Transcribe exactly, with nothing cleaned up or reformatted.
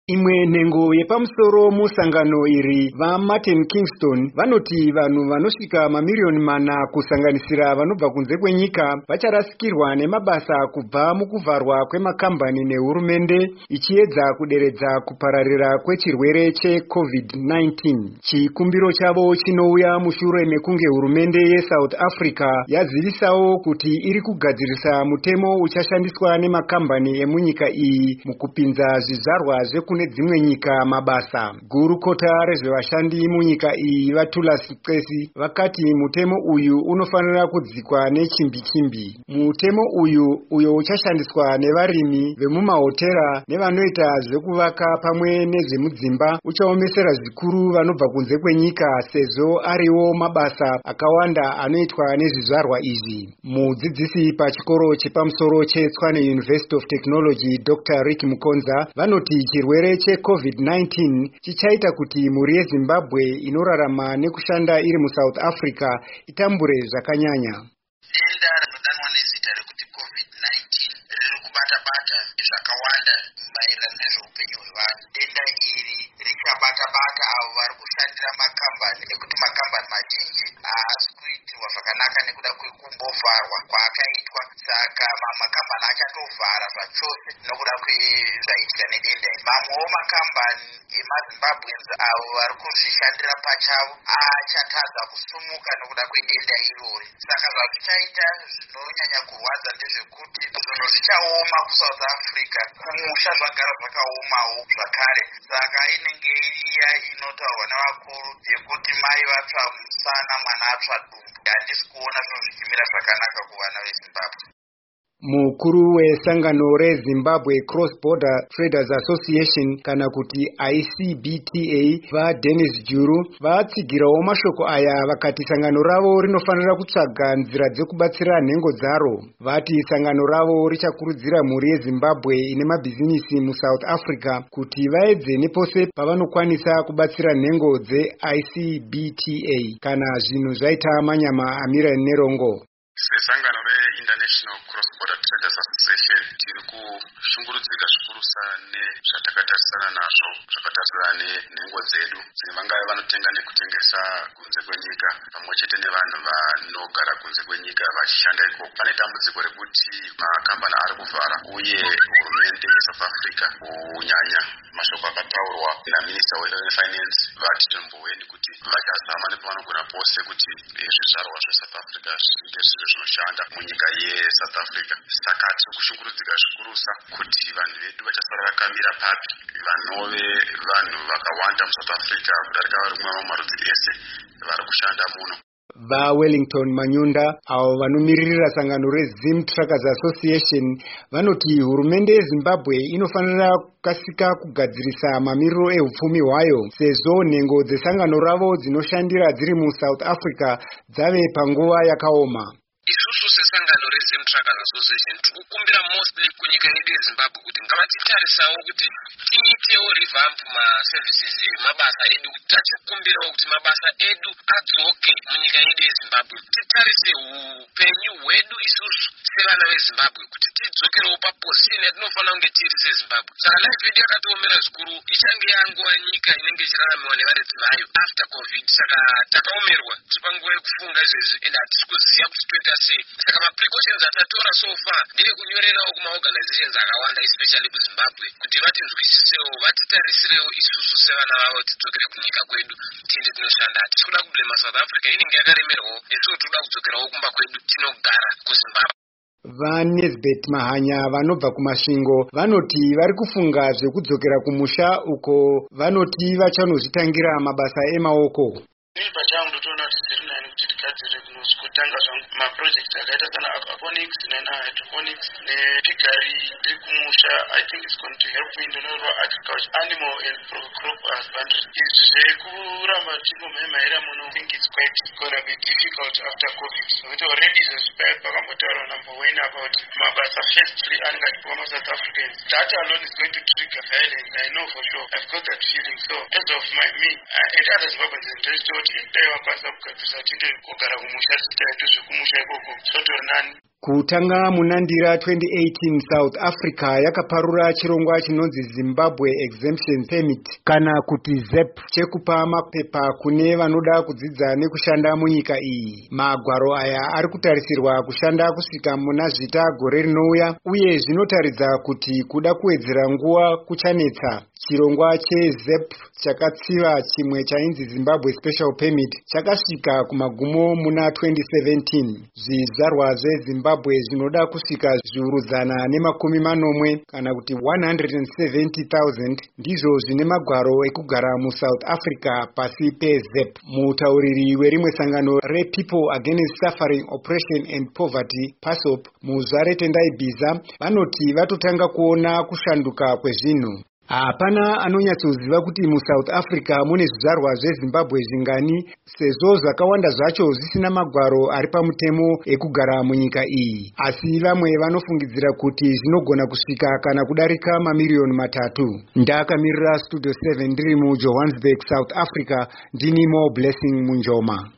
Imwe nhengo yepamusoro musangano iri vaMartin Kingston vanoti vanhu vanosvika mamiliyoni mana kusanganisira vanobva kunze kwenyika vacharasikirwa nemabasa kubva mukuvharwa kwemakambani nehurumende ichiedza kuderedza kupararira kwechirwere cheCovid nineteen. Chikumbiro chavo chinouya mushure mekunge hurumende yeSouth Africa yazivisawo kuti iri kugadzirisa mutemo uchashandiswa nemakambani emunyika iyi mukupinza zvizvarwa zvekune dzimwe nyika mabasa. Gurukota rezvevashandi munyika iyi vaTulas Xesi vakati mutemo uyu unofanira kudzikwa nechimbi-chimbi. Mutemo uyu uyo uchashandiswa nevarimi vemumahotera nevanoita zvekuvaka pamwe nezvemudzimba uchaomesera zvikuru vanobva kunze kwenyika sezvo ariwo mabasa akawanda anoitwa nezvizvarwa izvi. Mudzidzisi pachikoro chepamusoro cheTshwane University of Technology Doctor Rick Mukonza vanoti chirwere cheCovid nineteen chichaita kuti mhuri yeZimbabwe inorarama nekushanda iri muSouth Africa itambure zvakanyanya. Denda rinodanwa nezita rekuti COVID nineteen riri kubata-bata zvakawanda maererano nezveupenyu hwevanhu. Denda iri richabata-bata avo vari kushandira makambani nekuti makambani mazhinji haasi kuitirwa zvakanaka nekuda kwekumbovharwa kwaakaitwa. Saka makambani achatovhara zvachose nokuda kwezvaitika nedenda iri. Mamwewo makambani emaZimbabweans avo vari kuzvishandira pachavo achatadza kusumuka nokuda kwedenda irori. Saka zvazvichaita zvinonyanya kurwadza ndezvekuti zvinhu zvichaoma kuSouth Africa, kumusha zvagara zvakaomawo zvakare. Saka inenge iriya inotaurwa navakuru yekuti mai vatsva musana mwana atsva dumbu. Handisi kuona zvinhu zvichimira zvakanaka kuvana veZimbabwe. Mukuru wesangano reZimbabwe Cross Border Traders Association kana kuti I C B T A vaDennis Juru vatsigirawo mashoko aya vakati sangano ravo rinofanira kutsvaga nzira dzekubatsira nhengo dzaro. Vati sangano ravo richakurudzira mhuri yeZimbabwe ine mabhizinisi muSouth Africa kuti vaedze nepose pavanokwanisa kubatsira nhengo dzeI C B T A kana zvinhu zvaita manyama amira nerongo. Sangano reInternational Cross Border Traders Association tiri kushungurudzika zvikurusa nezvatakatarisana nazvo zvakatarisana nenhengo dzedu dzine vangave vanotenga nekutengesa kunze kwenyika pamwe chete nevanhu vanogara kunze kwenyika vachishanda ikoko. Pane dambudziko rekuti makambani ari kuvhara uye hurumende yeSouth Africa kunyanya mashoko akataurwa naminista wefinance vati tomboweni kuti vachazama nepavanogona pose kuti zvizvarwa zveSouth Africa zvinge zviro zvinoshanda munyika yeSouth Africa. Saka tiri kushungurudzika zvikurusa kuti vanhu vedu vachasara vakamira papi, vanove vanhu vakawanda muSouth Africa kudarika vari kumwe marudzi ese vari kushanda muno. VaWellington Manyunda avo vanomiririra sangano reZim Truckers Association vanoti hurumende yeZimbabwe inofanira kukasika kugadzirisa mamiriro ehupfumi hwayo sezvo nhengo dzesangano ravo dzinoshandira dziri muSouth Africa dzave panguva yakaoma. Isusu sesangano reZim Truckers Association tikukumbira mostly kunyika yedu yeZimbabwe kuti ngavatitarisawo kuti tiitewo revamp maservices emabasa edu, tachikumbirawo kuti mabasa edu adzoke munyika yedu yeZimbabwe. Titarise upenyu hwedu isusu sevana veZimbabwe kuti tidzokerewo paposition yatinofanira kunge tiri seZimbabwe. Saka life yedu yakatiomera zvikuru, ichange yangova nyika inenge ichiraramiwa nevaredzi vayo after COVID. Saka takaomerwa tiri panguva yekufunga izvezvi ende hatisi kuziva kuti toita sei. Saka maprecautions atatora so far ndeekunyorerawo kumaorganizations akawanda especially kuZimbabwe kuti vatinzwisisewo, vatitarisirewo isusu sevana vavo tidzokere kunyika kwedu tiende tinoshanda. Hatisi kuda kublema South Africa, inenge yakaremerwawo nesu toda kudzokerawo kumba kwedu tinogara kuZimbabwe. VaNesbet Mahanya vanobva kumasvingo vanoti vari kufunga zvekudzokera kumusha uko vanoti vachanozvitangira mabasa emaoko. Ini pachangu ndotoona kuti zviri nani kuti tigadzire kutanga zvangu maprojects akaita sana aquaponics nehydroponics nepigari ndiri kumusha. I think it's going to help in the normal agriculture, animal and crop husbandry. Izvi zvekuramba tingomhemaira muno, I think it's quite gonna be difficult after COVID. Nokuti already zvazvipai pakambotaurwa number one about mabasa firstly anenge achipiwa maSouth Africans. That alone is going to trigger violence. I know for sure. I've got that feeling. So as of my me uh, and other Zimbabweans in the kuti dai vakwanisa kugadzirisa tinde kugara kumusha chacho zvekumusha ikoko sotori nani. Kutanga munandira twenty eighteen South Africa yakaparura chirongwa chinonzi Zimbabwe Exemption Permit kana kuti Z E P chekupa mapepa kune vanoda kudzidza nekushanda munyika iyi. Magwaro aya ari kutarisirwa kushanda kusvika muna zvita gore rinouya uye zvinotaridza kuti kuda kuwedzera nguva kuchanetsa. Chirongwa che-Z E P chakatsiva chimwe chainzi Zimbabwe Special Permit chakasvika kumagumo muna twenty seventeen. Zvizvarwa zveZimbabwe zvinoda kusvika zviurudzana nemakumi manomwe kana kuti one hundred seventy thousand ndizvo zvine magwaro ekugara muSouth Africa pasi pe-Z E P. Mutauriri werimwe sangano re-People Against Suffering, Oppression and Poverty PASOP Muzvare Tendai Bhiza vanoti vatotanga kuona kushanduka kwezvinhu. Hapana anonyatsoziva kuti muSouth Africa mune zvizvarwa zveZimbabwe zvingani sezvo zvakawanda zvacho zvisina magwaro ari pamutemo ekugara munyika iyi. Asi vamwe vanofungidzira kuti zvinogona kusvika kana kudarika mamiriyoni matatu. Ndakamirira Studio seven ndiri muJohannesburg, South Africa, ndini Mo Blessing Munjoma.